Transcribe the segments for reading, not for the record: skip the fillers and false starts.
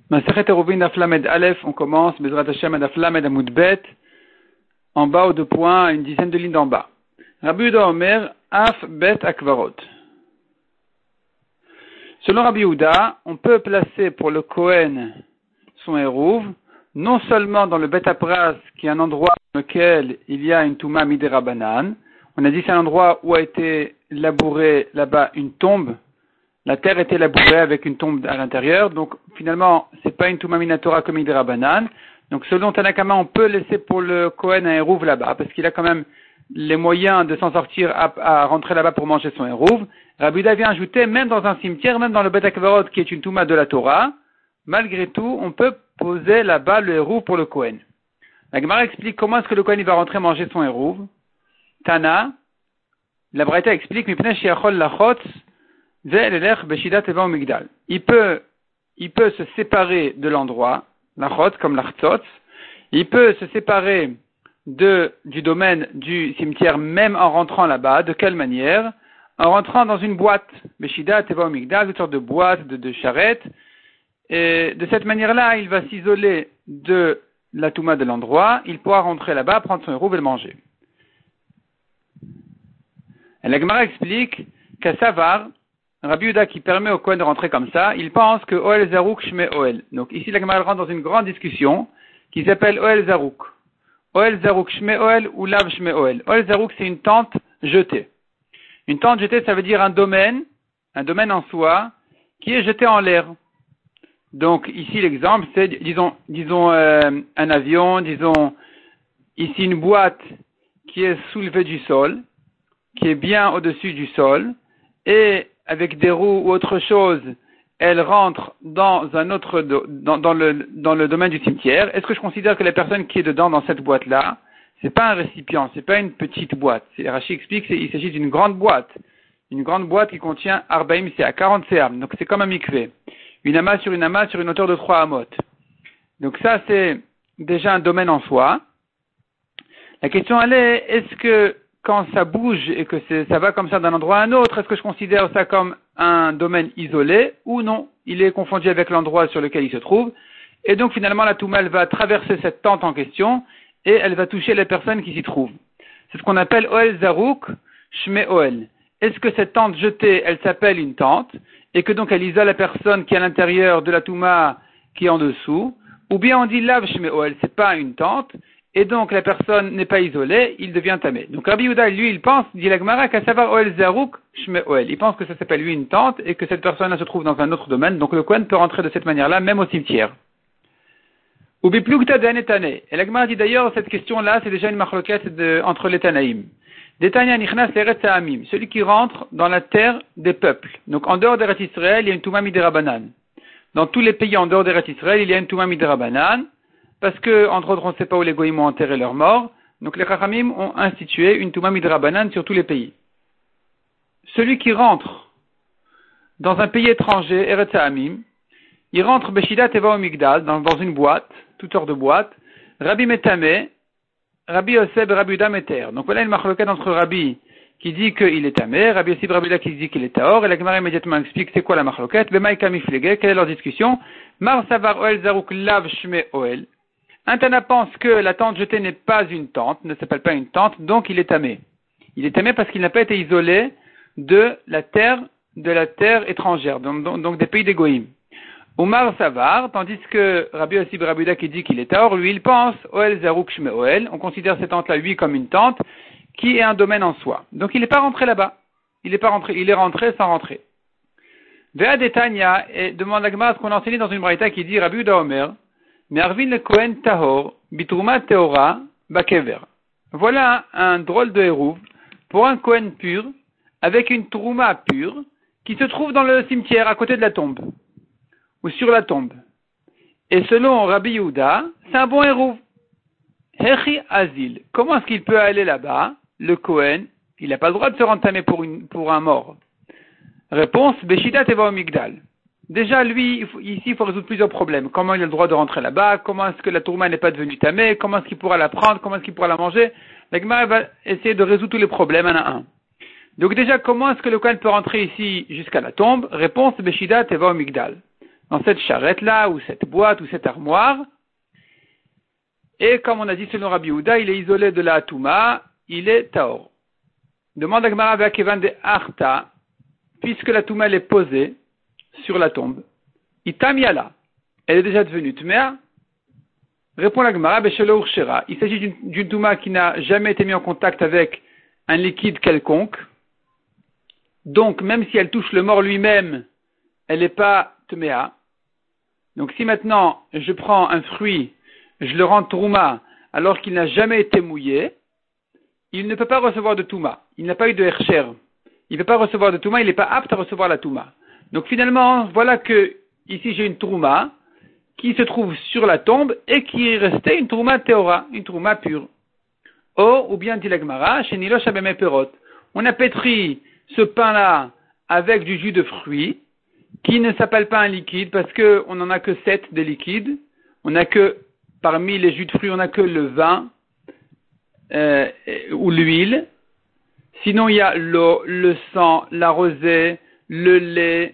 Masechet Eruvin Daf Lamed Aleph, on commence, Bezrat Hashem Daf Lamed Amud Bet, en bas aux 2 points, une dizaine de lignes d'en bas. Rabbi Yehuda Omer, Af Bet Akvarot. Selon Rabbi Yehuda, on peut placer pour le Kohen son Eruv, non seulement dans le Bet Apras, qui est un endroit dans lequel il y a une Touma Midera Banan. On a dit c'est un endroit où a été labouré là-bas une tombe. La terre était labourée avec une tombe à l'intérieur, donc finalement, c'est pas une Touma Minatora comme Midera Banan. Donc selon Tanakama, on peut laisser pour le Kohen un Eruv là-bas, parce qu'il a quand même les moyens de s'en sortir à rentrer là-bas pour manger son Eruv. Rabbi Yehuda vient ajouter, même dans un cimetière, même dans le Bet Akvarot, qui est une Touma de la Torah, malgré tout, on peut poser là-bas le Eruv pour le Kohen. La Gemara explique comment est-ce que le Kohen il va rentrer manger son Eruv. Tana, la Braïta explique, il peut se séparer de l'endroit, l'achot comme l'achtzot, il peut se séparer du domaine du cimetière même en rentrant là-bas. De quelle manière? En rentrant dans une boîte, Beshidat Teva Migdal, une sorte de boîte, de charrette, et de cette manière-là, il va s'isoler de la touma de l'endroit, il pourra rentrer là-bas, prendre son eruv et le manger. Et la Gemara explique qu'à Savar, Rabbi Yehuda qui permet au Kohen de rentrer comme ça, il pense que Oel Zarouk Shme Oel. Donc ici la Gemara rentre dans une grande discussion qui s'appelle Oel Zarouk. Oel Zarouk Shme Oel ou Lav Shme Oel. Oel Zarouk c'est une tente jetée. Une tente jetée ça veut dire un domaine en soi qui est jeté en l'air. Donc ici l'exemple c'est disons un avion, disons ici une boîte qui est soulevée du sol, qui est bien au-dessus du sol, et avec des roues ou autre chose, elle rentre dans un autre dans le domaine du cimetière. Est-ce que je considère que la personne qui est dedans dans cette boîte-là, c'est pas un récipient, c'est pas une petite boîte. Rashi explique qu'il s'agit d'une grande boîte. Une grande boîte qui contient 40 CA, 40 CA. Donc c'est comme un mikvé. Une amas sur une hauteur de 3 amot. Donc ça c'est déjà un domaine en soi. La question elle est, est-ce que quand ça bouge et que ça va comme ça d'un endroit à un autre, est-ce que je considère ça comme un domaine isolé ou non? Il est confondu avec l'endroit sur lequel il se trouve. Et donc finalement la touma elle va traverser cette tente en question et elle va toucher les personnes qui s'y trouvent. C'est ce qu'on appelle Oel Zarouk Shme Oel. Est-ce que cette tente jetée, elle s'appelle une tente et que donc elle isole la personne qui est à l'intérieur de la touma qui est en dessous? Ou bien on dit Lav Shme Oel, c'est pas une tente. Et donc la personne n'est pas isolée, il devient tamé. Donc Rabbi Yehuda, lui, il pense, dit la Gemara, qu'à savoir Oel Zarouk Shme Oel. Il pense que ça s'appelle lui une tente et que cette personne-là se trouve dans un autre domaine. Donc le Kohen peut rentrer de cette manière-là, même au cimetière. Ou biplugta d'anetane. Et la Gemara dit d'ailleurs, cette question-là, c'est déjà une marloquette entre les Tanaïm. Detania nichnas l'Eretz ha'amim. Celui qui rentre dans la terre des peuples. Donc en dehors d'Eretz Israël, il y a une Touma Midera Banan. Dans tous les pays en dehors d'Eretz Israël, il y a une Touma Midera Banan. Parce que, entre autres, on ne sait pas où les goïms ont enterré leurs morts. Donc les Chachamim ont institué une Touma Midera Banan sur tous les pays. Celui qui rentre dans un pays étranger, Eretz Ha'amim, il rentre Beshidat Teva Migdal, dans une boîte, toutes sortes de boîtes, Rabbi Metame, Rabbi Yosef et Rabbi Yehuda Meter. Donc voilà une marloquette entre Rabbi qui dit qu'il est tamé, Rabbi Yosef et Rabbi Yehuda qui dit qu'il est taor, et la Gemara immédiatement explique c'est quoi la marloquette, Bemaïka Miflege, quelle est leur discussion, Mar Savar Oel Zarouk Lav Shme Oel. Un Tana pense que la tente jetée n'est pas une tente, ne s'appelle pas une tente, donc il est tamé. Il est tamé parce qu'il n'a pas été isolé de la terre étrangère, donc des pays des goïms. Omar Savar, tandis que Rabbi Yossi Rabbi Yehuda qui dit qu'il est taor, lui il pense Oel Zarouk Shme Oel, on considère cette tente-là lui comme une tente qui est un domaine en soi. Donc il n'est pas rentré là-bas. Il est rentré sans rentrer. Vea Detania, et demande la Gemara ce qu'on a enseigné dans une braïta qui dit Rabbi Yehuda Omer, Mervin le Kohen Tahor, Bitrouma Teora, Bakever. Voilà un drôle de hérouve pour un Kohen pur, avec une Trouma pure, qui se trouve dans le cimetière à côté de la tombe, ou sur la tombe. Et selon Rabbi Yehuda, c'est un bon hérouve. Hechi Azil. Comment est-ce qu'il peut aller là-bas, le Kohen? Il n'a pas le droit de se rendre tamé pour un mort. Réponse, Beshidat Teva Migdal. Déjà, lui, ici, il faut résoudre plusieurs problèmes. Comment il a le droit de rentrer là-bas? Comment est-ce que la tourma n'est pas devenue tamée? Comment est-ce qu'il pourra la prendre? Comment est-ce qu'il pourra la manger? La Gemara va essayer de résoudre tous les problèmes un à un. Donc déjà, comment est-ce que le Kohen peut rentrer ici jusqu'à la tombe? Réponse, Beshida Teva Migdal. dans cette charrette-là, ou cette boîte, ou cette armoire. Et comme on a dit selon Rabbi Yehuda, il est isolé de la Touma, il est Taor. Demande à Gemara Ve'akevan de Arta, puisque la Touma elle est posée sur la tombe. Itam Yala, elle est déjà devenue Tmea. Répond la Gemara, Beshelo Urshera. Il s'agit d'une Touma qui n'a jamais été mise en contact avec un liquide quelconque. Donc, même si elle touche le mort lui-même, elle n'est pas Tmea. Donc, si maintenant je prends un fruit, je le rends Trouma, alors qu'il n'a jamais été mouillé, il ne peut pas recevoir de Touma. Il n'a pas eu de Hersher. Il ne peut pas recevoir de Touma, il n'est pas apte à recevoir la Touma. Donc, finalement, voilà que, ici, j'ai une Trouma qui se trouve sur la tombe et qui est restée une Trouma Théora, une Trouma pure. Ou bien, dit la Gemara, chez Nilosh Abeme Perot. On a pétri ce pain-là avec du jus de fruits, qui ne s'appelle pas un liquide, parce qu'on n'en a que 7 de liquides. On n'a que, parmi les jus de fruits, on n'a que le vin, ou l'huile. Sinon, il y a l'eau, le sang, la rosée, le lait,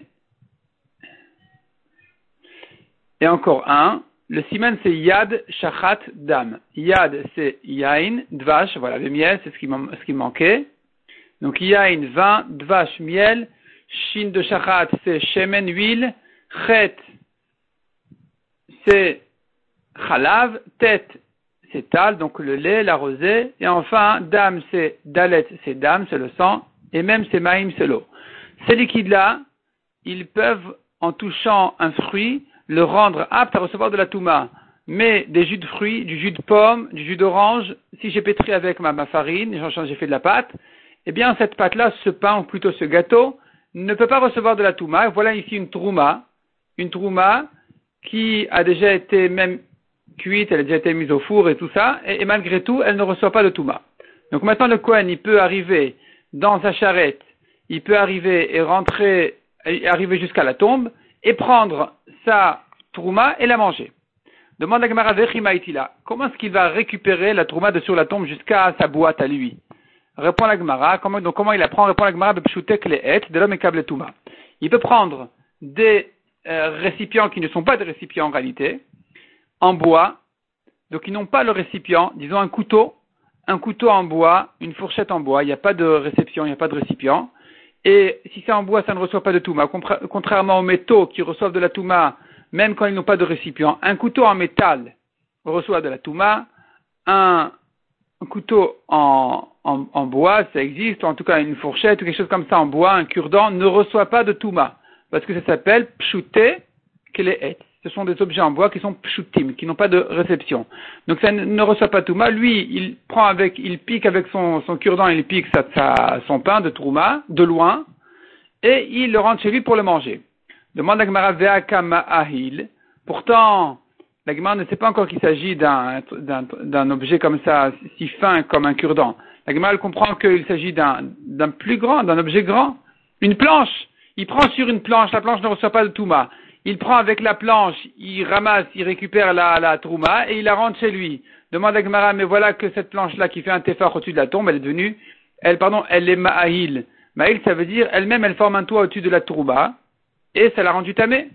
et encore un. Le siman, c'est yad, shachat, dam. Yad, c'est yain, dvash, voilà, le miel, c'est ce qui manquait. Donc, yain, vin, dvash, miel, shin de shachat, c'est shemen, huile, chet, c'est chalav, tet, c'est tal, donc le lait, la rosée, et enfin, dam, c'est dalet, c'est dam, c'est le sang, et même c'est maïm, c'est l'eau. Ces liquides-là, ils peuvent, en touchant un fruit, le rendre apte à recevoir de la touma. Mais des jus de fruits, du jus de pomme, du jus d'orange, si j'ai pétri avec ma farine, j'ai fait de la pâte, eh bien cette pâte-là, ce pain, ou plutôt ce gâteau, ne peut pas recevoir de la touma. Voilà ici une trouma qui a déjà été même cuite, elle a déjà été mise au four et tout ça, et malgré tout, elle ne reçoit pas de touma. Donc maintenant le Kohen, il peut arriver dans sa charrette, il peut arriver arriver jusqu'à la tombe, et prendre sa trouma et la manger. Demande à Gemara Vechimaitila, comment est-ce qu'il va récupérer la trouma de sur la tombe jusqu'à sa boîte à lui? Répond la Gemara, comment il la prend? Répond la Gemara Bepshutek le'et de l'homme et kable touma. Il peut prendre des récipients qui ne sont pas des récipients en réalité, en bois, donc ils n'ont pas le récipient, disons un couteau en bois, une fourchette en bois, il n'y a pas de réception, il n'y a pas de récipient. Et si c'est en bois, ça ne reçoit pas de touma. Contrairement aux métaux qui reçoivent de la touma, même quand ils n'ont pas de récipient. Un couteau en métal reçoit de la touma. Un couteau en bois, ça existe, ou en tout cas une fourchette ou quelque chose comme ça en bois, un cure-dent, ne reçoit pas de touma. Parce que ça s'appelle pshute kelehet. Ce sont des objets en bois qui sont pshutim, qui n'ont pas de réception. Donc ça ne reçoit pas touma. Lui, il pique avec son cure-dent, il pique son pain de trouma, de loin, et il le rentre chez lui pour le manger. Demande à Gemara ve'aka ma'ahil. Pourtant, la Gemara ne sait pas encore qu'il s'agit d'un objet comme ça, si fin comme un cure-dent. La Gemara elle comprend qu'il s'agit d'un plus grand, d'un objet grand. Une planche. Il prend sur une planche, la planche ne reçoit pas de touma. Il prend avec la planche, il ramasse, il récupère la trouma et il la rentre chez lui. Demande à Gemara, mais voilà que cette planche-là qui fait un tefar au-dessus de la tombe, elle est ma'ahil. Ma'ahil, ça veut dire, elle-même, elle forme un toit au-dessus de la trouma et ça l'a rendu tamé.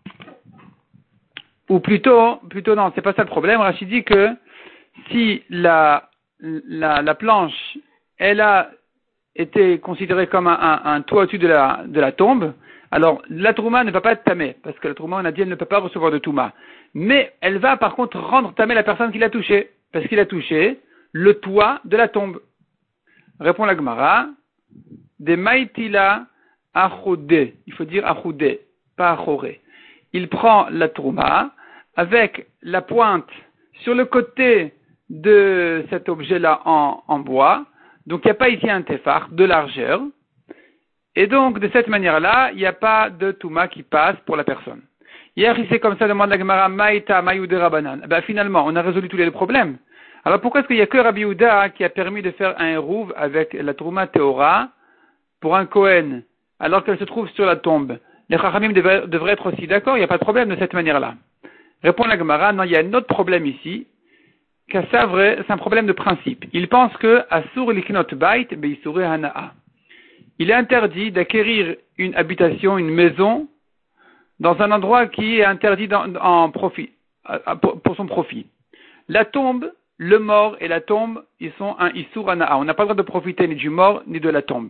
Ou plutôt non, c'est pas ça le problème. Rachid dit que si la planche, elle a été considérée comme un toit au-dessus de la tombe, alors la trouma ne va pas être tamée, parce que la trouma, on a dit, elle ne peut pas recevoir de touma. Mais elle va par contre rendre tamée la personne qui l'a touché, parce qu'il a touché le toit de la tombe. Répond la Gemara, des maïtila achoudé, il faut dire achoudé, pas achoré. Il prend la trouma avec la pointe sur le côté de cet objet-là en bois, donc il n'y a pas ici un tefar de largeur, et donc de cette manière-là, il n'y a pas de touma qui passe pour la personne. Hier, il s'est comme ça, demande la Gemara, maïta mayude rabanan. Ben finalement, on a résolu tous les problèmes. Alors pourquoi est-ce qu'il n'y a que Rabbi Yehuda qui a permis de faire un hérouv avec la trouma théora pour un Kohen, alors qu'elle se trouve sur la tombe? Les Chachamim devraient être aussi d'accord, il n'y a pas de problème de cette manière-là. Répond la Gemara, non, il y a un autre problème ici, c'est un problème de principe. Il pense que Asur liknot bait beisure hana'a. Il est interdit d'acquérir une habitation, une maison, dans un endroit qui est interdit en profit, pour son profit. La tombe, le mort et la tombe, ils sont un Issur Hana'a. On n'a pas le droit de profiter ni du mort ni de la tombe.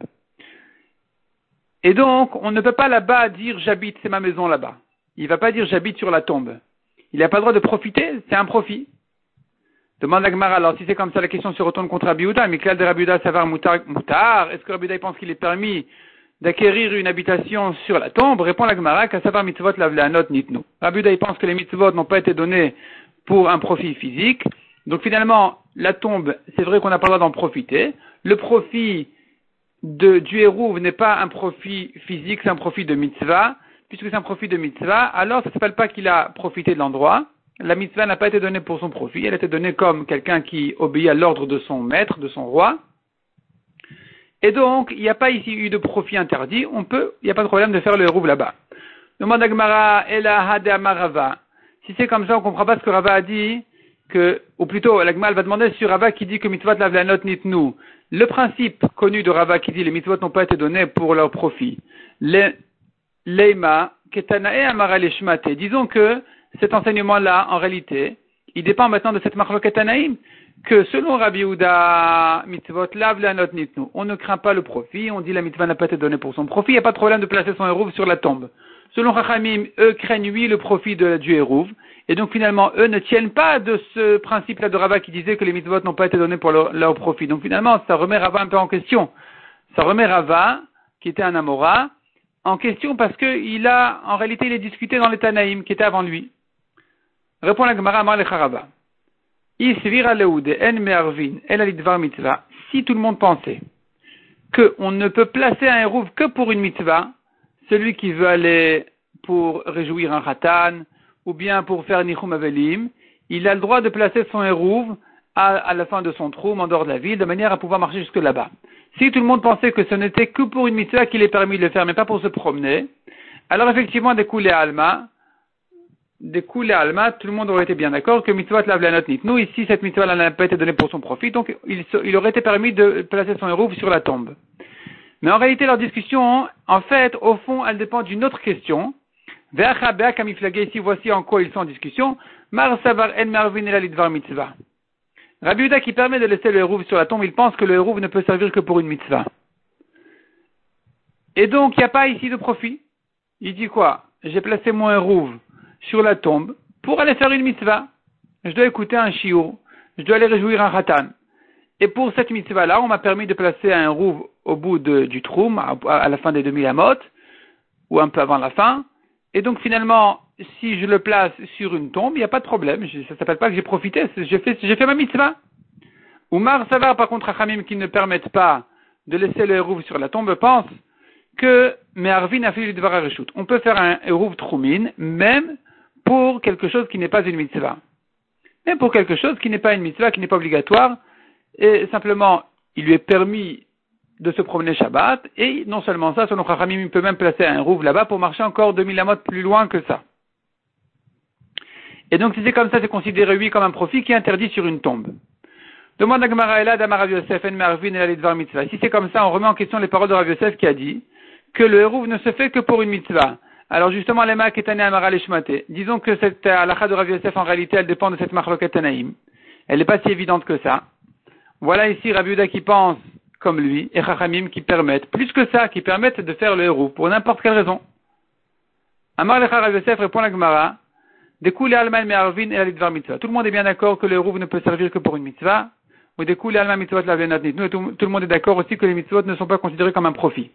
Et donc, on ne peut pas là-bas dire j'habite, c'est ma maison là-bas. Il ne va pas dire j'habite sur la tombe. Il n'a pas le droit de profiter, c'est un profit. Demande la Gemara, alors si c'est comme ça, la question se retourne contre Rabbi Yehuda. Miklal de Rabbi Yehuda, savoir moutar. Est-ce que Rabbi Yehuda pense qu'il est permis d'acquérir une habitation sur la tombe? Répond la Gemara, qu'à savoir mitzvot lavleanot nitnu. Rabbi Yehuda pense que les mitzvot n'ont pas été donnés pour un profit physique. Donc finalement, la tombe, c'est vrai qu'on n'a pas le droit d'en profiter. Le profit du hérouv n'est pas un profit physique, c'est un profit de mitzvah. Puisque c'est un profit de mitzvah, alors ça ne s'appelle pas qu'il a profité de l'endroit. La mitzvah n'a pas été donnée pour son profit, elle a été donnée comme quelqu'un qui obéit à l'ordre de son maître, de son roi. Et donc, il n'y a pas ici eu de profit interdit, il n'y a pas de problème de faire le hérouv là-bas. Demande à Gemara, Ela Hade Amarava. Si c'est comme ça, on ne comprend pas ce que Rava a dit, ou plutôt, la Gemara va demander sur Rava qui dit que mitzvot lavlanot nitnu. Le principe connu de Rava qui dit les mitzvot n'ont pas été donnés pour leur profit. Leima, Ketanae Amara Leshmate. Disons que cet enseignement-là, en réalité, il dépend maintenant de cette marloquet Tanaïm, que selon Rabbi Yehuda, mitzvot lav lanot nitnu. On ne craint pas le profit, on dit la mitzvah n'a pas été donnée pour son profit, il n'y a pas de problème de placer son hérouv sur la tombe. Selon Chachamim, eux craignent oui le profit du hérouv, et donc finalement, eux ne tiennent pas de ce principe-là de Rava qui disait que les mitzvot n'ont pas été donnés pour leur profit. Donc finalement, ça remet Rava un peu en question. Ça remet Rava, qui était un Amora, en question parce que en réalité, il est discuté dans les Tanaïm qui étaient avant lui. Répond la Gemara Amar Lecharava. Isvira leude en me'arvin el alidvar mitzvah. Si tout le monde pensait qu'on ne peut placer un hérouv que pour une mitzvah, celui qui veut aller pour réjouir un khatan, ou bien pour faire nichum avelim, il a le droit de placer son hérouv à la fin de son troum en dehors de la ville, de manière à pouvoir marcher jusque là-bas. Si tout le monde pensait que ce n'était que pour une mitzvah qu'il est permis de le faire, mais pas pour se promener, alors effectivement, des coulées alma, tout le monde aurait été bien d'accord que mitzvot lavlanot nitnu. Ici, cette mitzvah n'a pas été donnée pour son profit, donc il aurait été permis de placer son hérouv sur la tombe. Mais en réalité, leur discussion, en fait, au fond, elle dépend d'une autre question. Ici, voici en quoi ils sont en discussion. Mar savar en marvin el alidvar mitzvah. Rabbi Yehuda qui permet de laisser le hérouv sur la tombe, il pense que le hérouv ne peut servir que pour une mitzvah. Et donc, il n'y a pas ici de profit. Il dit quoi? J'ai placé mon hérouv sur la tombe pour aller faire une mitzvah. Je dois écouter un shiur. Je dois aller réjouir un khatan. Et pour cette mitzvah-là, on m'a permis de placer un hérouv au bout du troum, à la fin des 2000 amot, ou un peu avant la fin. Et donc, finalement, si je le place sur une tombe, il n'y a pas de problème. Ça ne s'appelle pas que j'ai profité. J'ai fait ma mitzvah. Oumar Savar, par contre, Chachamim, qui ne permettent pas de laisser le hérouv sur la tombe, pense que Me'arvin a fait le devar areshut. On peut faire un hérouv troumin, même pour quelque chose qui n'est pas une mitzvah. Même pour quelque chose qui n'est pas une mitzvah, qui n'est pas obligatoire, et simplement, il lui est permis de se promener Shabbat, et non seulement ça, selon Chachamim, il peut même placer un hérouv là-bas pour marcher encore 2000 amot plus loin que ça. Et donc, si c'est comme ça, c'est considéré, oui, comme un profit qui est interdit sur une tombe. Demande à Gemara Elad à Rav Yosef en Mervin el Alidvar mitzvah. Si c'est comme ça, on remet en question les paroles de Rav Yosef qui a dit que le hérouv ne se fait que pour une mitzvah. Alors justement, l'ema ketane amara leshmate. Disons que cette halakha de Rav Yosef, en réalité, elle dépend de cette marloquet tanaïm. Elle n'est pas si évidente que ça. Voilà ici Rabbi Yehuda qui pense comme lui, et Chachamim qui permettent, plus que ça, qui permettent de faire le hérouv, pour n'importe quelle raison. Amar lecha Rav Yosef répond la Gemara, Dekoule alman me'arvin el alidvar mitzvah. Tout le monde est bien d'accord que le hérouv ne peut servir que pour une mitzvah, ou dekoule alman mitzvot lavlenot nitnu. Tout le monde est d'accord aussi que les mitzvot ne sont pas considérés comme un profit.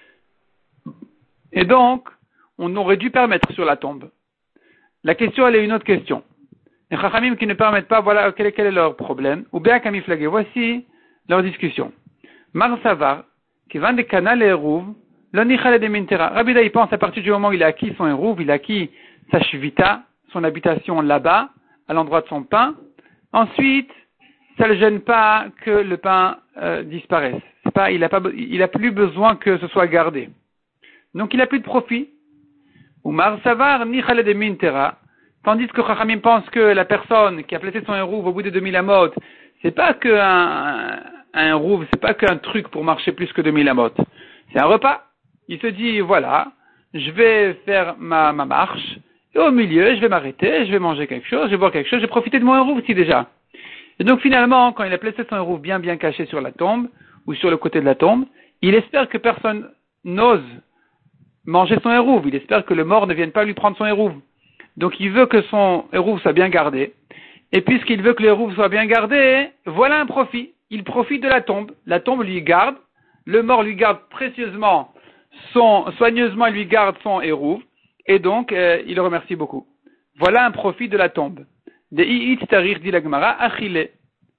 Et donc, on aurait dû permettre sur la tombe. La question, elle est une autre question. Les Chachamim qui ne permettent pas, voilà quel est leur problème. Ou bien kamiflagé. Voici leur discussion. Mar Savar, qui vend des canals et hérouv, l'onichale de mintera. Rabbi Yehuda, il pense à partir du moment où il a acquis son hérouv, il a acquis sa shvita, son habitation là-bas, à l'endroit de son pain. Ensuite, ça ne le gêne pas que le pain disparaisse. Il a plus besoin que ce soit gardé. Donc il n'a plus de profit. Umar Savar nichale de mintera. Tandis que Chachamim pense que la personne qui a placé son hérouv au bout des 2000 amot, c'est pas qu'un hérouv, c'est pas qu'un truc pour marcher plus que 2000 amot. C'est un repas. Il se dit, voilà, je vais faire ma marche, et au milieu, je vais m'arrêter, je vais manger quelque chose, je vais boire quelque chose, je vais profiter de mon hérouve aussi déjà. Et donc finalement, quand il a placé son hérouve bien caché sur la tombe, ou sur le côté de la tombe, il espère que personne n'ose manger son hérouve. Il espère que le mort ne vienne pas lui prendre son hérouve. Donc il veut que son hérouve soit bien gardé. Et puisqu'il veut que le hérouve soit bien gardé, voilà un profit. Il profite de la tombe. La tombe lui garde. Le mort lui garde précieusement soigneusement il lui garde son hérouve. Et donc, il le remercie beaucoup. Voilà un profit de la tombe. De i'it tarir dit la Gemara, achile.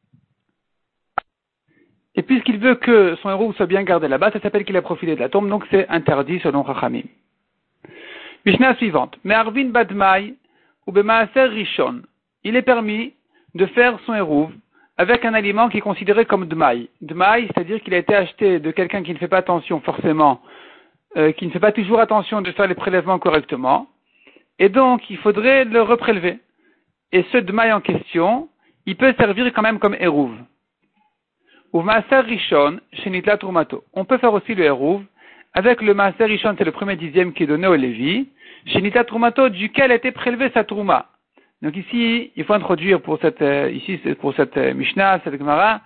Et puisqu'il veut que son hérouve soit bien gardé là-bas, ça s'appelle qu'il a profité de la tombe, donc c'est interdit selon Chachamim. Mishnah suivante. Mais Arvin Badmai ou Bemaaser Rishon. Il est permis de faire son hérouve avec un aliment qui est considéré comme Dmaï. Dmaï, c'est-à-dire qu'il a été acheté de quelqu'un qui ne fait pas attention forcément, qui ne fait pas toujours attention de faire les prélèvements correctement. Et donc, il faudrait le reprélever. Et ce Dmaï en question, il peut servir quand même comme hérouve. Ou Maaser Rishon, Shenitla Trumato. On peut faire aussi le hérouve avec le Maaser Rishon, c'est le premier dixième qui est donné au Lévi, Shenitla Trumato, duquel a été prélevé sa Trouma. Donc ici, il faut introduire pour cette Mishnah, cette Gemara,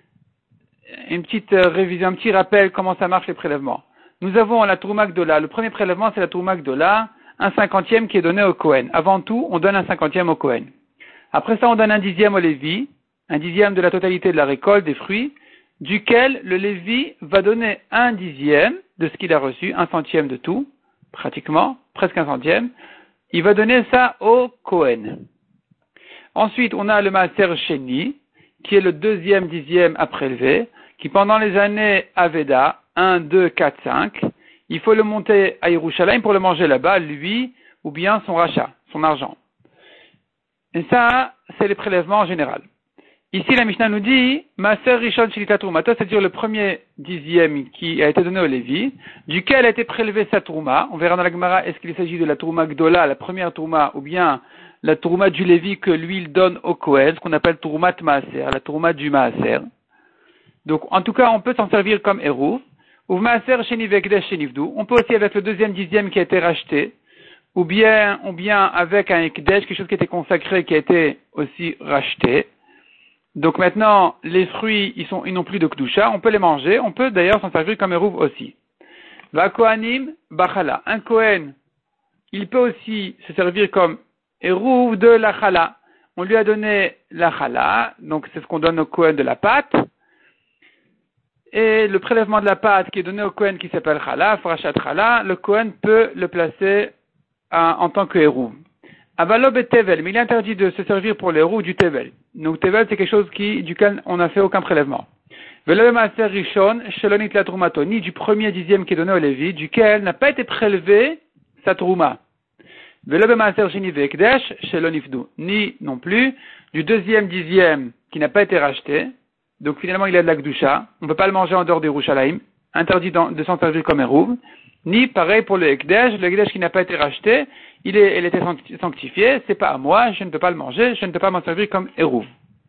une petite révision, un petit rappel comment ça marche les prélèvements. Nous avons la Trouma Gdola. Le premier prélèvement, c'est la Trouma Gdola, un cinquantième qui est donné au Kohen. Avant tout, on donne un cinquantième au Kohen. Après ça, on donne un dixième au Lévi, un dixième de la totalité de la récolte des fruits, duquel le Lévi va donner un dixième de ce qu'il a reçu, un centième de tout, pratiquement, presque un centième. Il va donner ça au Kohen. Ensuite, on a le Maaser Sheni, qui est le deuxième dixième à prélever, qui pendant les années Aveda, 1, 2, 4, 5, il faut le monter à Yerushalayim pour le manger là-bas, lui, ou bien son rachat, son argent. Et ça, c'est les prélèvements en général. Ici, la Mishnah nous dit, Maaser Rishon Shilita Trumato, c'est-à-dire le premier dixième qui a été donné au Lévi, duquel a été prélevé sa Trouma. On verra dans la Gemara, est-ce qu'il s'agit de la Trouma Gdola, la première Trouma, ou bien la Trouma du Lévi que lui, il donne au Kohen, ce qu'on appelle Troumat Maaser, la Trouma du Maaser. Donc, en tout cas, on peut s'en servir comme héros. Ou Maaser Sheni Vekdesh Shenivdu. On peut aussi avec le deuxième dixième qui a été racheté, ou bien avec un Ekdesh, quelque chose qui était consacré, qui a été aussi racheté. Donc maintenant, les fruits, ils n'ont plus de Kedusha, on peut les manger, on peut d'ailleurs s'en servir comme hérouve aussi. Va Kohanim, Bachala. Un Kohen, il peut aussi se servir comme hérouve de la Chala. On lui a donné la Chala, donc c'est ce qu'on donne au Kohen de la pâte. Et le prélèvement de la pâte qui est donné au Kohen qui s'appelle Chala, Frachat Chala, le Kohen peut le placer en tant que hérouve. Avalob et Tevel, mais il est interdit de se servir pour les roues du Tevel. Donc Tevel, c'est quelque chose duquel on n'a fait aucun prélèvement. Velob Maaser Rishon, Shelonit la Trumato, ni du premier dixième qui est donné au Lévi, duquel n'a pas été prélevé sa Trouma. Velob Maaser Sheni Vekdesh, Shelonifdu, ni non plus du deuxième dixième qui n'a pas été racheté. Donc finalement, il a de la Kedusha. On ne peut pas le manger en dehors des Yerushalayim. Interdit de s'en servir comme hérouve. Ni pareil pour le Ekdesh qui n'a pas été racheté, il était sanctifié, c'est pas à moi, je ne peux pas le manger, je ne peux pas m'en servir comme hérouve.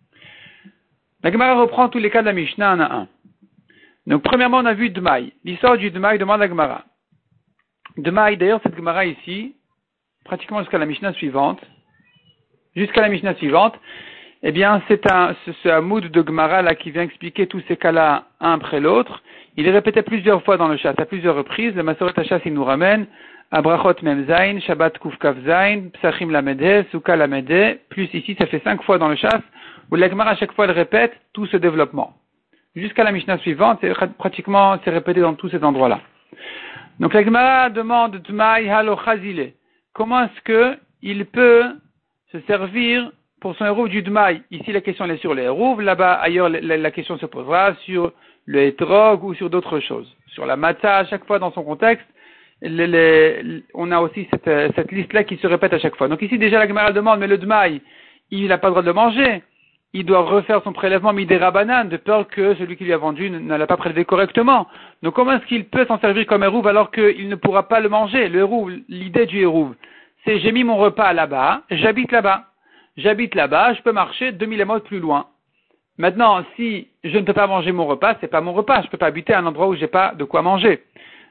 La Gemara reprend tous les cas de la Mishnah un à un. Donc premièrement, on a vu Dmaï. L'histoire du Dmaï demande la Gemara. Dmaï, d'ailleurs, cette Gemara ici, pratiquement jusqu'à la Mishnah suivante, eh bien, c'est un mood de Gemara là qui vient expliquer tous ces cas-là un après l'autre. Il est répété plusieurs fois dans le chasse, à plusieurs reprises. Le Masoret HaShas, il nous ramène à Brachot Mem Zayin, Shabbat Kuf Kaf Zayin, Psachim Lamedeh, Souka Lamedeh, plus ici, ça fait 5 fois dans le chasse, où la Gemara à chaque fois elle répète tout ce développement. Jusqu'à la Mishnah suivante, c'est répété dans tous ces endroits-là. Donc la Gemara demande Dmaï Halo Chazile. Comment est-ce que il peut se servir pour son hérouve du Dmaï? Ici la question elle est sur les hérouves, là-bas ailleurs la question se posera sur le hétrog ou sur d'autres choses. Sur la matzah, à chaque fois dans son contexte, on a aussi cette liste-là qui se répète à chaque fois. Donc ici déjà la Gemara demande, mais le Dmaï, il n'a pas le droit de le manger. Il doit refaire son prélèvement midera banane, de peur que celui qui lui a vendu ne l'a pas prélevé correctement. Donc comment est-ce qu'il peut s'en servir comme hérouve alors qu'il ne pourra pas le manger? Le hérouve, l'idée du hérouve, c'est j'ai mis mon repas là-bas, j'habite là-bas, je peux marcher 2000 émotes plus loin. Maintenant, si je ne peux pas manger mon repas, c'est pas mon repas. Je peux pas habiter à un endroit où j'ai pas de quoi manger.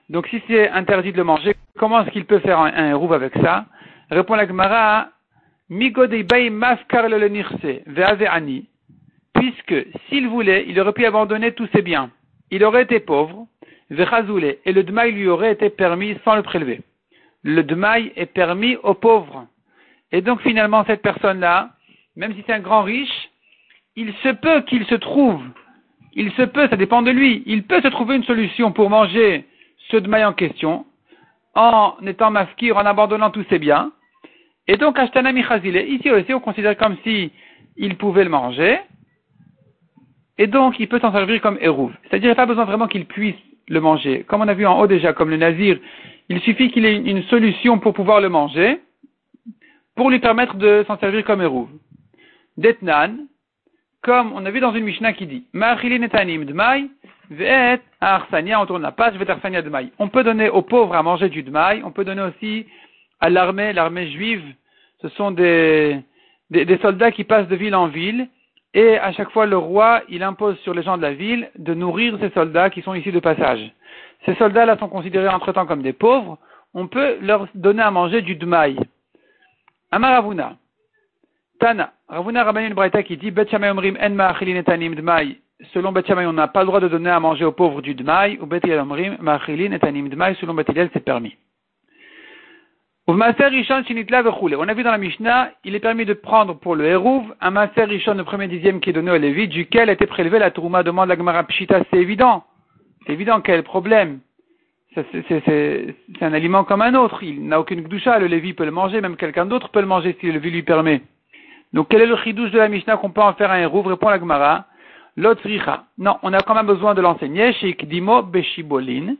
Donc si c'est interdit de le manger, comment est-ce qu'il peut faire un hérouve avec ça? Répond la Gemara, Migodei bay mafkar le nirse, ve'ave'ani. Puisque, s'il voulait, il aurait pu abandonner tous ses biens. Il aurait été pauvre, ve'chazoulé, et le dmaï lui aurait été permis sans le prélever. Le dmaï est permis aux pauvres. Et donc finalement, cette personne-là, même si c'est un grand riche, il se peut qu'il se trouve, ça dépend de lui, il peut se trouver une solution pour manger ce dmaï en question, en étant mafkir, en abandonnant tous ses biens. Et donc, Ashtana Michazile, ici aussi, on considère comme si il pouvait le manger, et donc il peut s'en servir comme hérouve. C'est-à-dire, il n'y a pas besoin vraiment qu'il puisse le manger. Comme on a vu en haut déjà, comme le nazir, il suffit qu'il ait une solution pour pouvoir le manger, pour lui permettre de s'en servir comme hérouve. Detnan, comme on a vu dans une Mishnah qui dit, Ma'achilin etanim d'maï, ve'et arsania, on tourne la page, ve'et arsania d'maï. On peut donner aux pauvres à manger du d'maï, on peut donner aussi à l'armée juive. Ce sont des soldats qui passent de ville en ville, et à chaque fois le roi, il impose sur les gens de la ville de nourrir ces soldats qui sont ici de passage. Ces soldats-là sont considérés entre-temps comme des pauvres, on peut leur donner à manger du d'maï. Amar Ravuna. Tana. Ravuna ramène une braïta qui dit, Bet Shammai omrim en ma'achilin etanim d'maï. Selon Bet Shammai, on n'a pas le droit de donner à manger aux pauvres du d'maï, ou Bet Hillel omrim ma'achilin etanim d'maï. Selon Bet Hillel, c'est permis. On a vu dans la Mishnah, il est permis de prendre pour le hérouv un maser rishon, le premier dixième qui est donné au Lévi, duquel a été prélevé la trouma. Demande la Gemara Pshita, c'est évident. C'est évident, quel problème? C'est un aliment comme un autre. Il n'a aucune gdusha, le Lévi peut le manger, même quelqu'un d'autre peut le manger si le Lévi lui permet. Donc quel est le chidouche de la Mishnah qu'on peut en faire un hérouv? Répond la Gemara. Lotzricha. Non, on a quand même besoin de l'enseigner. Sheikdimo beshibolin.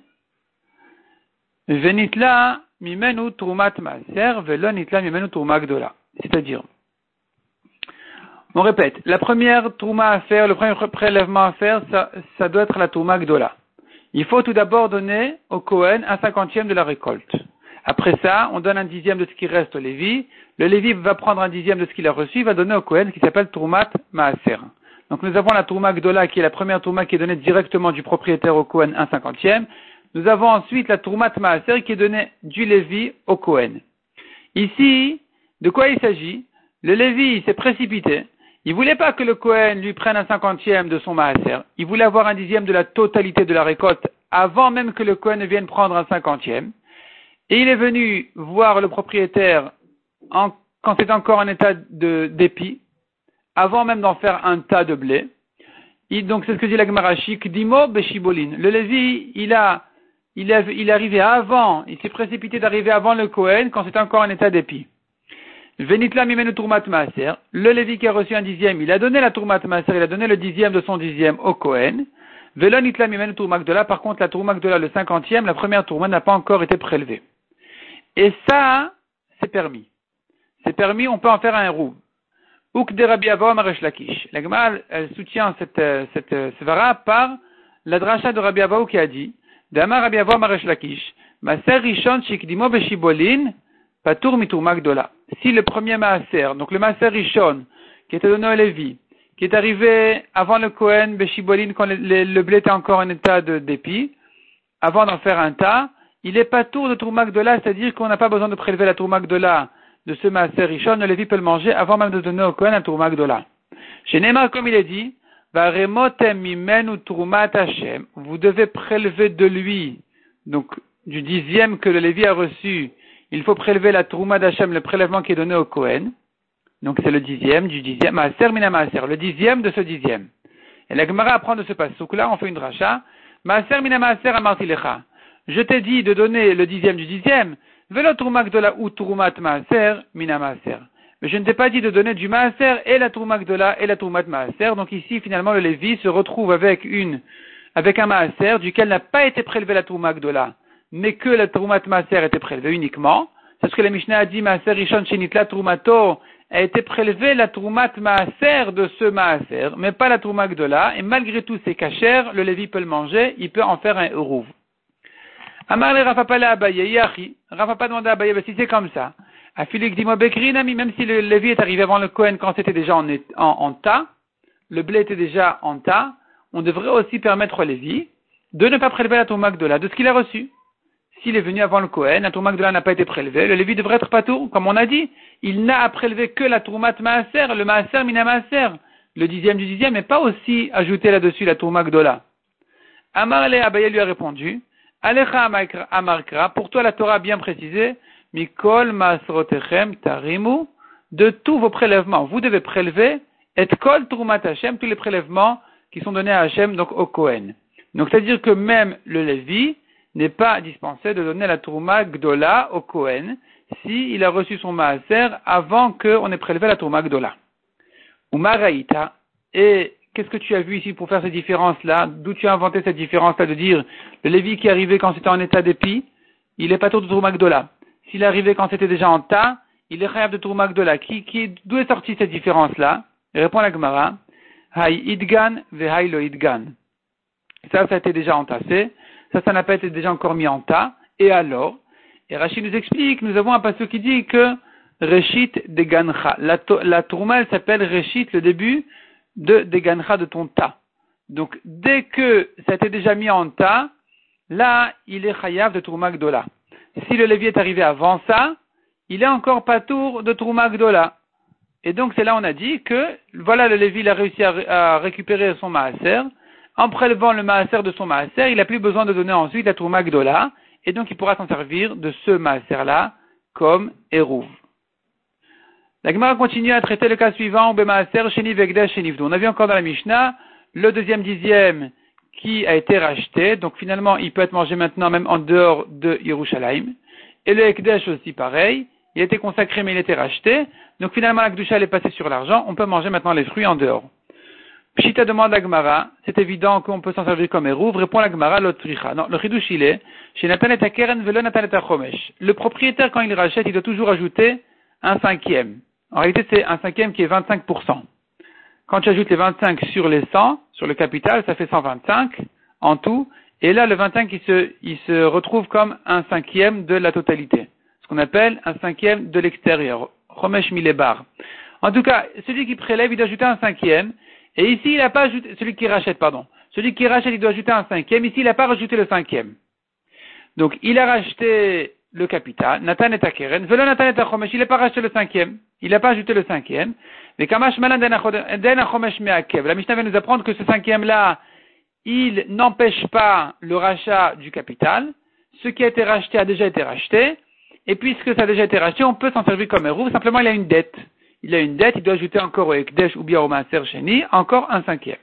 Venitla mimenu trumat maaser velo nitla mimenu truma gdola. C'est-à-dire, on répète, la première trouma à faire, le premier prélèvement à faire, ça doit être la truma gdola. Il faut tout d'abord donner au Kohen un 50e de la récolte. Après ça, on donne un dixième de ce qui reste au Lévi. Le Lévi va prendre un dixième de ce qu'il a reçu, il va donner au Kohen ce qui s'appelle trumat maaser. Donc nous avons la truma gdola qui est la première trouma qui est donnée directement du propriétaire au Kohen, un 50e. Nous avons ensuite la Troumat Maaser qui est donnée du Lévi au Kohen. Ici, de quoi il s'agit? Le Lévi s'est précipité. Il voulait pas que le Kohen lui prenne un 50e de son Maaser. Il voulait avoir un dixième de la totalité de la récolte avant même que le Kohen vienne prendre un 50e. Et il est venu voir le propriétaire quand c'est encore en état d'épi, avant même d'en faire un tas de blé. Donc c'est ce que dit la Gemara Shik, Dimo Beshibolin. Le Lévi, il est arrivé avant, il s'est précipité d'arriver avant le Kohen quand c'était encore en état d'épi. Venitla mimenu turmat maaser. Le Lévi qui a reçu un dixième, il a donné la turmat maaser, il a donné le dixième de son dixième au Kohen. Velo nitla mimenu turma gdola. Par contre, la turma gdola, le 50e, la première turma n'a pas encore été prélevée. Et ça, c'est permis. C'est permis, on peut en faire un hérouv. Uk de Rabbi Ava Maresh Lakish. La Gemara, elle soutient cette svara par la dracha de Rabbi Ava qui a dit, D'Amar Rabbi Ava Maresh Lakish, Maaser Rishon Shikdimo Beshibolin, Patur Miturma Gdola. Si le premier Maaser, donc le Maaser Rishon, qui était donné au Lévi, qui est arrivé avant le Kohen Beshibolin, quand le blé était encore en état d'épi, avant d'en faire un tas, il est Patur de Turma Gdola, c'est-à-dire qu'on n'a pas besoin de prélever la Turma Gdola de ce Maaser Rishon, le Lévi peut le manger avant même de donner au Kohen un Turma Gdola. Chez Neymar, comme il est dit, vous devez prélever de lui, donc du dixième que le Lévi a reçu, il faut prélever la Trouma d'Hachem, le prélèvement qui est donné au Kohen. Donc c'est le dixième du dixième, Maaser mina Maaser, le dixième de ce dixième. Et la Gemara apprend de ce passage-là, on fait une dracha, Maaser mina Maaser amarti lecha. Je t'ai dit de donner le dixième du dixième, velo Trouma gdola ou Troumat Maaser mina Maaser. Mais je ne t'ai pas dit de donner du Maaser et la Trouma Gdola et la Troumat Maaser. Donc ici, finalement, le Lévi se retrouve avec un Maaser duquel n'a pas été prélevé la Trouma Gdola, mais que la Troumat Maaser était prélevée uniquement. C'est ce que la Mishnah a dit, Maaser Rishon Shenitla Troumato, a été prélevé la Troumat Maaser de ce Maaser, mais pas la Trouma Gdola, et malgré tout c'est kasher, le Lévi peut le manger, il peut en faire un hérouv. Amar le Rafa Pala Abaye, Yachi, Rafa pas demandé à Abaye, si c'est comme ça. Même si le Lévi est arrivé avant le Kohen quand c'était déjà en tas, le blé était déjà en tas, on devrait aussi permettre au Lévi de ne pas prélever la Trouma Gdola de ce qu'il a reçu. s'il est venu avant le Kohen, la Trouma Gdola n'a pas été prélevée, le Lévi devrait être patour, comme on a dit. Il n'a à prélever que la Troumat Maaser, le Maaser Mina Maaser, le 10e du 10e, mais pas aussi ajouter là-dessus la Trouma Gdola. Amar le Abaye lui a répondu, Alecha Amarkra, pour toi la Torah a bien précisé, Mikol Maasrotechem Tarimu, de tous vos prélèvements, vous devez prélever, et Kol Troumat Hashem, tous les prélèvements qui sont donnés à Hashem, donc au Kohen. Donc c'est-à-dire que même le Lévi n'est pas dispensé de donner la Trouma Gdola au Kohen, s'il a reçu son Maaser avant qu'on ait prélevé la Trouma Gdola. Ou Maraïta, et qu'est-ce que tu as vu ici pour faire cette différence-là? D'où tu as inventé cette différence-là de dire le Lévi qui est arrivé quand c'était en état d'épi, il est pas tour de Trouma Gdola. S'il est arrivé quand c'était déjà en tas, il est chayav de Trouma Gdola. D'où est sortie cette différence-là? Il répond la Gemara, Hay idgan vehay lo idgan. Ça a été déjà entassé. Ça n'a pas été déjà encore mis en tas. Et alors? Et Rachid nous explique, nous avons un passage qui dit que Reshit degancha. La Trouma, elle s'appelle Reshit, le début de degancha, de ton tas. Donc, dès que ça a été déjà mis en tas, là, il est chayav de Trouma Gdola. Si le Lévi est arrivé avant ça, il est encore patour de Trouma Gdola. Et donc, c'est là on a dit que, voilà, le Lévi, il a réussi à récupérer son Maaser. En prélevant le Maaser de son Maaser, il n'a plus besoin de donner ensuite la Trouma Gdola. Et donc, il pourra s'en servir de ce Maaser-là comme Eruv. La Gemara continue à traiter le cas suivant, Bemaaser, Sheni Vegdesh, Shenivdu. On a vu encore dans la Mishnah, le 2e dixième qui a été racheté. Donc, finalement, il peut être mangé maintenant même en dehors de Yerushalayim. Et le Ekdesh aussi, pareil. Il a été consacré, mais il a été racheté. Donc, finalement, la Kedusha, elle est passée sur l'argent. On peut manger maintenant les fruits en dehors. Pshita demande à Gemara, c'est évident qu'on peut s'en servir comme Eruv, répond la Gemara, l'Otricha. Non, le Chidush il est, chez Natan et Keren velo Natan et Chomesh. Le propriétaire, quand il rachète, il doit toujours ajouter un cinquième. En réalité, c'est un cinquième qui est 25%. Quand tu ajoutes les 25 sur les 100, sur le capital, ça fait 125 en tout. Et là, le 25, il se retrouve comme un cinquième de la totalité. Ce qu'on appelle un cinquième de l'extérieur. Chomesh milebar. En tout cas, celui qui prélève, il doit ajouter un cinquième. Et ici, il n'a pas ajouté, celui qui rachète, il doit ajouter un cinquième. Ici, il n'a pas rajouté le cinquième. Donc, il a racheté le capital, Natan et Takeren, velo Natan et Chomesh, il n'a pas racheté le cinquième. Il n'a pas ajouté le cinquième. Mais Kamash Malan Den Chomesh Meakev. La Mishnah vient nous apprendre que ce cinquième-là, il n'empêche pas le rachat du capital. Ce qui a été racheté a déjà été racheté. Et puisque ça a déjà été racheté, on peut s'en servir comme Eruv. Simplement, il a une dette. Il doit ajouter encore au Ekdesh ou bien au Maaser Sheni, encore un cinquième.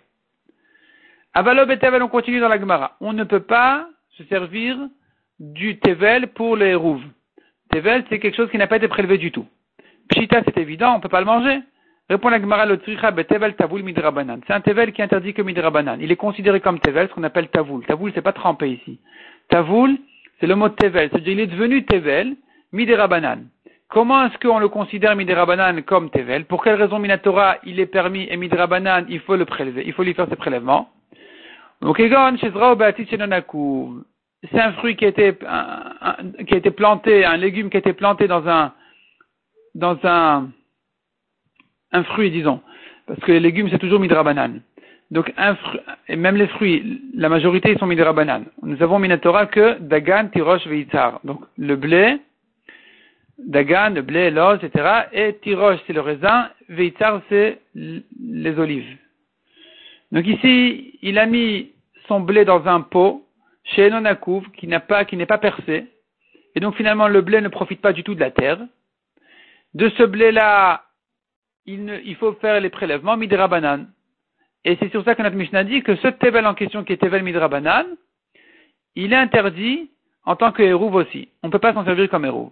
Avalo betevel, on continue dans la Gemara. On ne peut pas se servir du tevel pour les Eruv. Tevel, c'est quelque chose qui n'a pas été prélevé du tout. Pshita, c'est évident, on ne peut pas le manger. Répond la Gemara, le Tricha betevel tavoul midrabanan. C'est un tevel qui est interdit que midrabanan. Il est considéré comme tevel, ce qu'on appelle tavoul. Tavoul, c'est pas trempé ici. Tavoul, c'est le mot tevel. C'est-à-dire, il est devenu tevel midrabanan. Comment est-ce qu'on le considère midrabanan comme tevel? Pour quelle raison minatora il est permis et midrabanan il faut le prélever, il faut lui faire ses prélèvements? Donc egon shezra beatit shenonaku. C'est un fruit qui a été planté, un légume qui a été planté dans un fruit, disons, parce que les légumes c'est toujours midrabanan. Donc et même les fruits, la majorité ils sont midrabanan. Nous avons minatora que dagan, tirosh, veitzar. Donc le blé, Dagan, le blé, l'os, etc. Et tirosh, c'est le raisin. Veitzar, c'est les olives. Donc ici, il a mis son blé dans un pot, chez Enonakouv, qui n'est pas percé. Et donc finalement, le blé ne profite pas du tout de la terre. De ce blé-là, il faut faire les prélèvements midrabanan. Et c'est sur ça que notre Mishnah dit que ce tevel en question, qui est tevel midrabanan, il est interdit en tant que Eruv aussi. On ne peut pas s'en servir comme Eruv.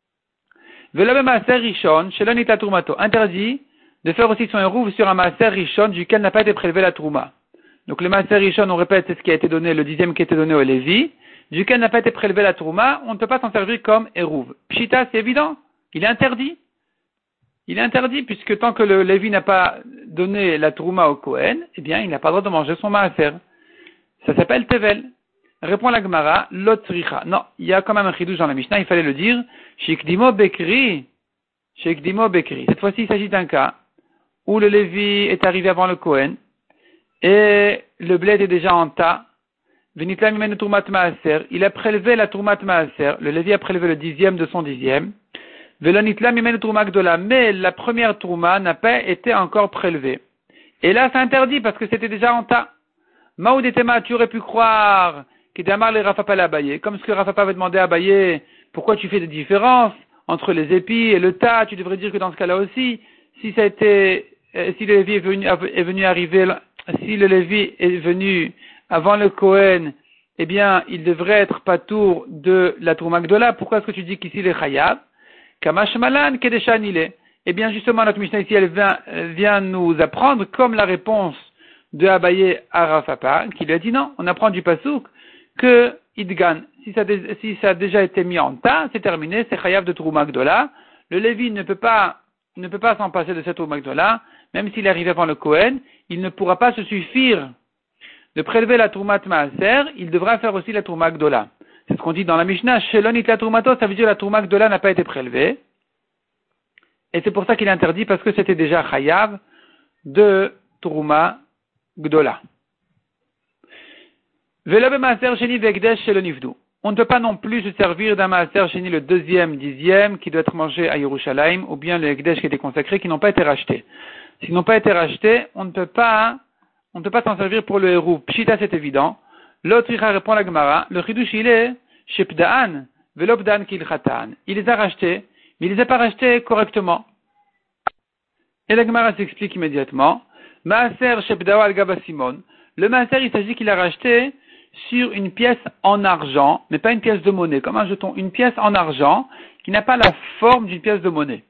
Interdit de faire aussi son Eruv sur un Maaser Rishon duquel n'a pas été prélevé la Trouma. Donc le Maaser Rishon, on répète, c'est ce qui a été donné, le 10e qui a été donné au Lévi, duquel n'a pas été prélevé la Trouma, on ne peut pas s'en servir comme Eruv. Pshita, c'est évident, il est interdit. Il est interdit puisque tant que le Lévi n'a pas donné la Trouma au Kohen, eh bien il n'a pas le droit de manger son Maaser. Ça s'appelle Tevel. Répond la Gemara, l'otricha. Non, il y a quand même un chidouche dans la Mishnah, il fallait le dire. Shekdimo bekri. Cette fois-ci, il s'agit d'un cas où le Lévi est arrivé avant le Kohen et le blé était déjà en tas. Venitla mimenu Troumat Maaser, il a prélevé la Troumat Maaser, le Lévi a prélevé le 10e de son 10e. Velonitla mimenu Troumat Gdola, mais la première Trouma n'a pas été encore prélevée. Et là, c'est interdit parce que c'était déjà en tas. Maoudetema, tu aurais pu croire que Damar les Rafapa l'Abaye, comme ce que Rafapa avait demandé à Abaye, pourquoi tu fais des différences entre les épis et le tas, tu devrais dire que dans ce cas-là aussi, si ça a été, si le Lévi est venu arriver, si le Lévi est venu avant le Kohen, eh bien, il devrait être patour de la Trouma Gdola. Pourquoi est-ce que tu dis qu'ici il est Chayav? Kamash Malan Kedeshan il est. Eh bien, justement, notre Mishnah ici, elle vient nous apprendre, comme la réponse de Abaye à Rafapa, qui lui a dit non, on apprend du Pasouk, que Idgan, si ça a déjà été mis en tas, c'est terminé, c'est Chayav de Trouma Gdola. Le Lévi ne peut pas s'en passer de cette Trouma Gdola, même s'il est arrivé avant le Kohen, il ne pourra pas se suffire de prélever la Troumat Maaser, il devra faire aussi la Trouma Gdola. C'est ce qu'on dit dans la Mishnah, Shelonit la Troumato, ça veut dire que la Trouma Gdola n'a pas été prélevée. Et c'est pour ça qu'il est interdit, parce que c'était déjà Chayav de Trouma Gdola. Velo Maaser Sheni Vekdesh Shelonifdu. On ne peut pas non plus se servir d'un Maaser Sheni le 2e, 10e, qui doit être mangé à Yerushalayim, ou bien le Ekdesh qui était consacré, qui n'ont pas été rachetés. S'ils n'ont pas été rachetés, on ne peut pas s'en servir pour le Hérouv. Pshita, c'est évident. L'autre, il répond à la Gemara. Le Chidush, il est Shepdaan, Velopdan Kilchatan. Il les a rachetés, mais il les a pas rachetés correctement. Et la Gemara s'explique immédiatement. Maaser Shepdao al Gaba Simon. Le Maaser, il s'agit qu'il a racheté sur une pièce en argent, mais pas une pièce de monnaie, comme un jeton. Une pièce en argent qui n'a pas la forme d'une pièce de monnaie.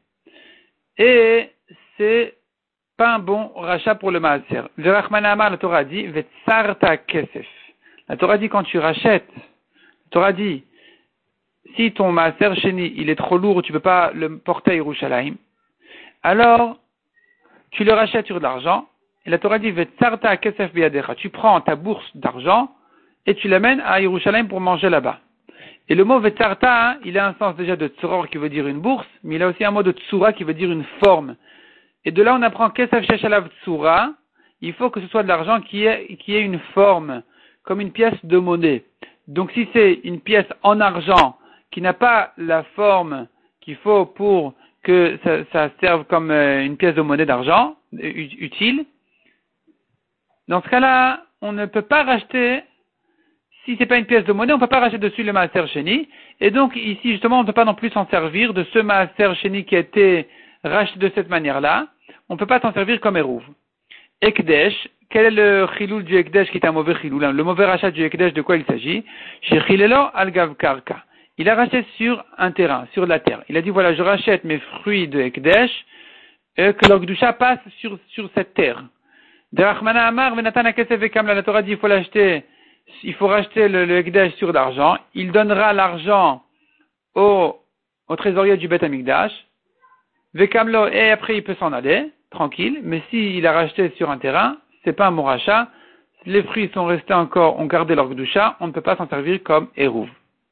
Et c'est pas un bon rachat pour le Maaser. Verachman Amar, la Torah dit, Vetsarta Kesef. La Torah dit quand tu rachètes, la Torah dit, si ton Maaser Sheni, il est trop lourd, tu peux pas le porter à Yerushalayim, alors, tu le rachètes sur de l'argent, et la Torah dit, Vetsarta Kesef Biadecha. Tu prends ta bourse d'argent, et tu l'amènes à Yerushalayim pour manger là-bas. Et le mot Vetsarta, il a un sens déjà de Tzoror qui veut dire une bourse, mais il a aussi un mot de Tsura qui veut dire une forme. Et de là, on apprend Kesef Sheshalav Tsura, il faut que ce soit de l'argent qui ait une forme, comme une pièce de monnaie. Donc si c'est une pièce en argent qui n'a pas la forme qu'il faut pour que ça serve comme une pièce de monnaie d'argent utile, dans ce cas-là, on ne peut pas racheter, si c'est pas une pièce de monnaie, on ne peut pas racheter dessus le Maaser Sheni. Et donc ici, justement, on ne peut pas non plus s'en servir de ce Maaser Sheni qui a été racheté de cette manière-là. On ne peut pas s'en servir comme Hérouv. Ekdesh, quel est le chiloul du Ekdesh qui est un mauvais chiloul? Le mauvais rachat du Ekdesh, de quoi il s'agit? Chez Chilelo al-Gav Karka. Il a racheté sur un terrain, sur la terre. Il a dit, voilà, je rachète mes fruits de Ekdesh, que l'Ogdusha passe sur cette terre. Derachmana Amar, Venatana Kesef Vekamla, la Torah dit, il faut racheter le Ekdesh sur l'argent. Il donnera l'argent au trésorier du Beth Amikdash. Vekamlo, et après il peut s'en aller, tranquille, mais s'il a racheté sur un terrain, c'est pas un bon rachat, les fruits sont restés encore, ont gardé leur gdusha, on ne peut pas s'en servir comme Hérouv.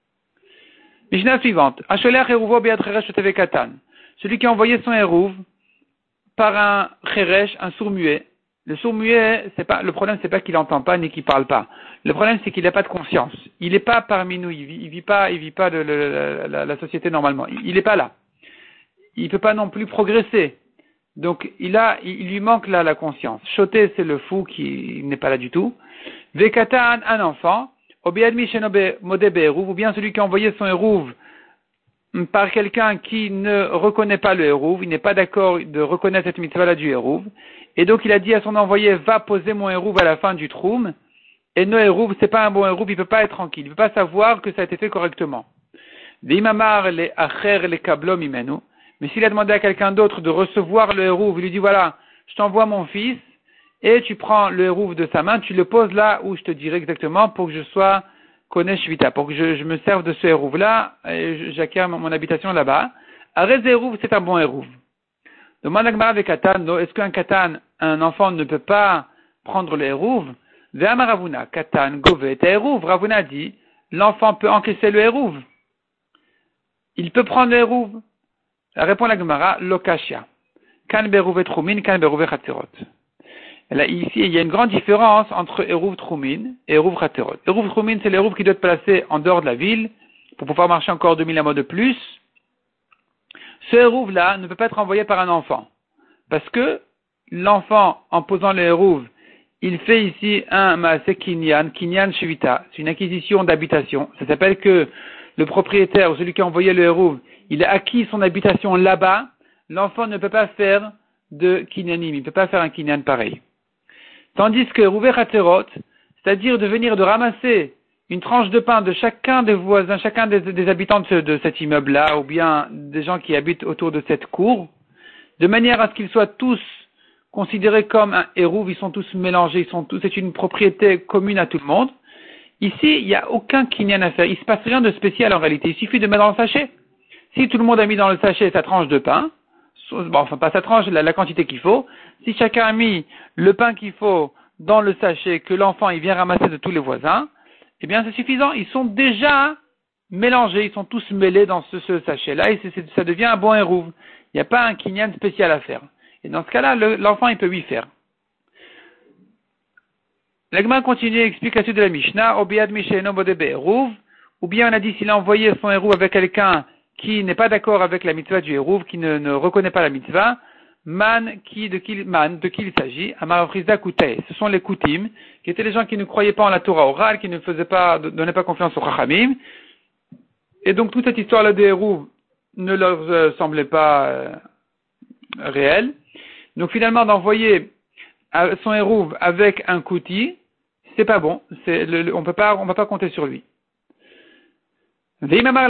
Mishnah suivante. Asholech Hérouvo be'ad cheresh v'teve katan. Celui qui a envoyé son Hérouv par un cheresh, un sourd-muet. Le sourd-muet, le problème c'est pas qu'il entend pas ni qu'il parle pas. Le problème c'est qu'il n'a pas de conscience. Il n'est pas parmi nous, il vit pas de la société normalement. Il n'est pas là. Il ne peut pas non plus progresser. Donc, il lui manque là la conscience. Choté, c'est le fou qui n'est pas là du tout. Vekatan, un enfant. Obiadmi shenobe modebe Hérouv, ou bien celui qui a envoyé son Hérouv par quelqu'un qui ne reconnaît pas le Hérouv, il n'est pas d'accord de reconnaître cette mitzvah-là du Hérouv. Et donc, il a dit à son envoyé, va poser mon Hérouv à la fin du troum. Et no Hérouv, c'est pas un bon Hérouv, il peut pas être tranquille. Il peut pas savoir que ça a été fait correctement. Vimamar le acher le kablom imenu. Mais s'il a demandé à quelqu'un d'autre de recevoir le Hérouv, il lui dit voilà, je t'envoie mon fils, et tu prends le Hérouv de sa main, tu le poses là où je te dirai exactement pour que je sois Koné Shvita, pour que je me serve de ce Hérouv-là, et j'acquiers mon habitation là-bas. Arrête Hérouv, c'est un bon Hérouv. Demande à Gemara avec Katan, est-ce qu'un Katan, un enfant ne peut pas prendre le Hérouv? Ve'amar Ravuna, Katan, Govet, Hérouv. Ravuna dit, l'enfant peut encaisser le Hérouv. Il peut prendre le Hérouv. Répond la Gemara, Lokashia. Kan berouvé troumin, kan berouvé chatzerot. Et là, ici, il y a une grande différence entre Eruv Troumin et Eruv Chaterot. Eruv Troumin, c'est l'Eruv qui doit être placé en dehors de la ville pour pouvoir marcher encore 2000 amos de plus. Ce Eruv-là ne peut pas être envoyé par un enfant. Parce que l'enfant, en posant le Eruv, il fait ici un Maaseh Kinyan Shivita. C'est une acquisition d'habitation. Ça s'appelle que le propriétaire, ou celui qui a envoyé le Eruv, il a acquis son habitation là-bas. L'enfant ne peut pas faire de Kinyanim. Il ne peut pas faire un Kinyan pareil. Tandis que Eruv Chaterot, c'est-à-dire de venir de ramasser une tranche de pain de chacun des voisins, chacun des habitants de cet immeuble-là, ou bien des gens qui habitent autour de cette cour, de manière à ce qu'ils soient tous considérés comme un Eruv, ils sont tous mélangés, c'est une propriété commune à tout le monde. Ici, il n'y a aucun kinyan à faire, il ne se passe rien de spécial en réalité, il suffit de mettre dans le sachet. Si tout le monde a mis dans le sachet sa tranche de pain, pas sa tranche, la quantité qu'il faut, si chacun a mis le pain qu'il faut dans le sachet que l'enfant il vient ramasser de tous les voisins, eh bien c'est suffisant, ils sont déjà mélangés, ils sont tous mêlés dans ce sachet-là et ça devient un bon Eruv. Il n'y a pas un kinyan spécial à faire. Et dans ce cas-là, l'enfant il peut lui faire. L'Agma continue et explique la suite de la Mishnah, Obiad Misheno Bodebe Eruv, ou bien on a dit s'il a envoyé son Eruv avec quelqu'un qui n'est pas d'accord avec la mitzvah du Eruv, qui ne reconnaît pas la mitzvah, de qui il s'agit, Amar Frizda Koutei. Ce sont les Koutim, qui étaient les gens qui ne croyaient pas en la Torah orale, qui ne donnaient pas confiance au Chachamim. Et donc toute cette histoire-là des Eruv ne leur semblait pas réelle. Donc finalement d'envoyer son Eruv avec un Kouti, c'est pas bon. On peut pas compter sur lui. On a vu dans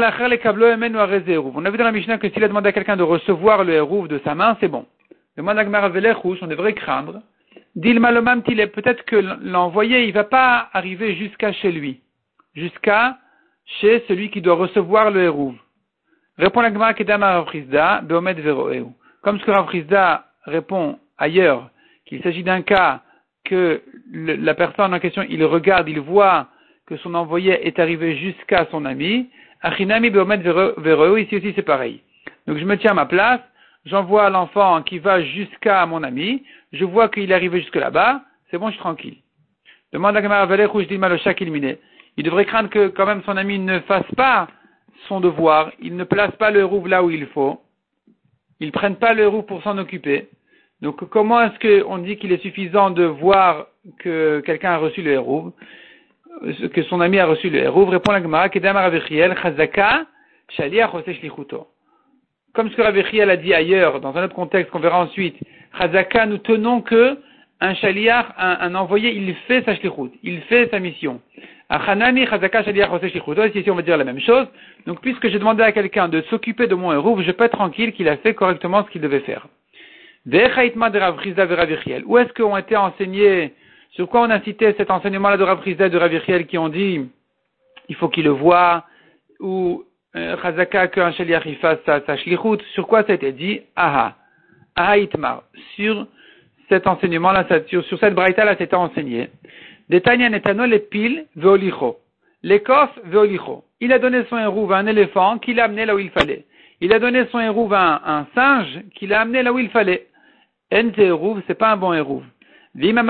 la Mishnah que s'il a demandé à quelqu'un de recevoir le Eruv de sa main, c'est bon. Demande à Gmar Velechouch, on devrait craindre. Dilma lomam tile, peut-être que l'envoyé, il va pas arriver jusqu'à chez lui. Jusqu'à chez celui qui doit recevoir le Eruv. Répond la Gmar Kedama Rav Chizda, Beomed Veroeu. Comme ce que Rav Chizda répond ailleurs, qu'il s'agit d'un cas que la personne en question, il regarde, il voit que son envoyé est arrivé jusqu'à son ami. Achinami Beomed Veroeu, ici aussi c'est pareil. Donc je me tiens à ma place, j'envoie l'enfant qui va jusqu'à mon ami, je vois qu'il est arrivé jusque là-bas, c'est bon, je suis tranquille. Demande à Gamara Velechouch Dilma le Shakil Mine. Il devrait craindre que quand même son ami ne fasse pas son devoir, il ne place pas le Eruv là où il faut, il ne prenne pas le Eruv pour s'en occuper. Donc comment est-ce qu'on dit qu'il est suffisant de voir que quelqu'un a reçu le Eruv, que son ami a reçu le Eruv? Répond la Gemara, Kedama Rav Yechiel, Chazaka, Shaliach Oseh Shlichuto. Comme ce que Rav Yechiel a dit ailleurs, dans un autre contexte qu'on verra ensuite, Chazaka, nous tenons que un Shaliach, un envoyé, il fait sa Shlichut, il fait sa mission. Achanami, Chazaka, Shaliach Oseh Shlichuto, ici on va dire la même chose. Donc puisque j'ai demandé à quelqu'un de s'occuper de mon Eruv, je peux être tranquille qu'il a fait correctement ce qu'il devait faire. Vechaitma de Rav Chizda et Rav Yechiel. Où est-ce qu'on a été enseignés? Sur quoi on a cité cet enseignement-là de Rav Chizda et de Rav Yechiel qui ont dit il faut qu'il le voie, Chazaka qu'un shaliach il fasse sa shlichut? Sur quoi ça a été dit? Aha itmar. Sur cet enseignement-là, sur cette braïta-là, c'était enseigné. Detanya netano le pil veolicho. L'écof veolicho. Il a donné son Eruv à un éléphant qu'il a amené là où il fallait. Il a donné son Eruv à un singe qu'il a amené là où il fallait. Ente Eruv, c'est pas un bon Eruv. Mais s'il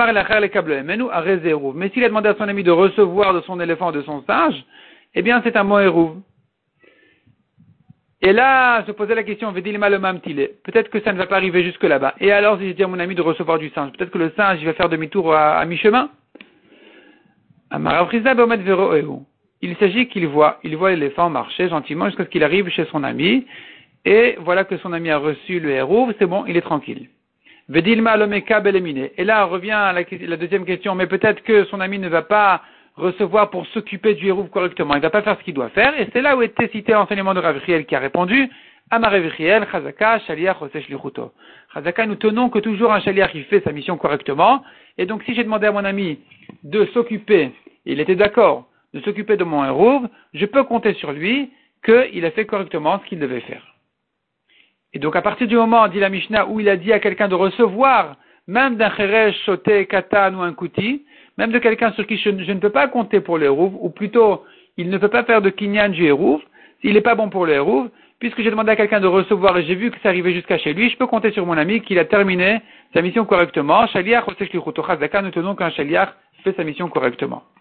a demandé à son ami de recevoir de son éléphant, de son singe, eh bien c'est un bon Eruv. Et là, je posais la question, peut-être que ça ne va pas arriver jusque là-bas. Et alors, si je dis à mon ami de recevoir du singe, peut-être que le singe, il va faire demi-tour à mi-chemin. Il s'agit qu'il voit l'éléphant marcher gentiment jusqu'à ce qu'il arrive chez son ami. Et voilà que son ami a reçu le Eruv, c'est bon, il est tranquille. Et là, on revient à la deuxième question, mais peut-être que son ami ne va pas recevoir pour s'occuper du Eruv correctement, il ne va pas faire ce qu'il doit faire, et c'est là où était cité l'enseignement de Rav Yechiel qui a répondu, Amar Rav Yechiel, Chazaka, Shaliach, Oseh Shlichuto. Chazaka, nous tenons que toujours un Shaliach il fait sa mission correctement, et donc si j'ai demandé à mon ami de s'occuper, il était d'accord, de s'occuper de mon Eruv, je peux compter sur lui qu'il a fait correctement ce qu'il devait faire. Et donc, à partir du moment, dit la Mishnah, où il a dit à quelqu'un de recevoir, même d'un cheresh, shoté, katan ou un kouti, même de quelqu'un sur qui je ne peux pas compter pour le Eruv, ou plutôt, il ne peut pas faire de kinyan du Eruv, il n'est pas bon pour le Eruv, puisque j'ai demandé à quelqu'un de recevoir et j'ai vu que c'est arrivé jusqu'à chez lui, je peux compter sur mon ami qu'il a terminé sa mission correctement. Shaliach, nous tenons qu'un shaliach fait sa mission correctement.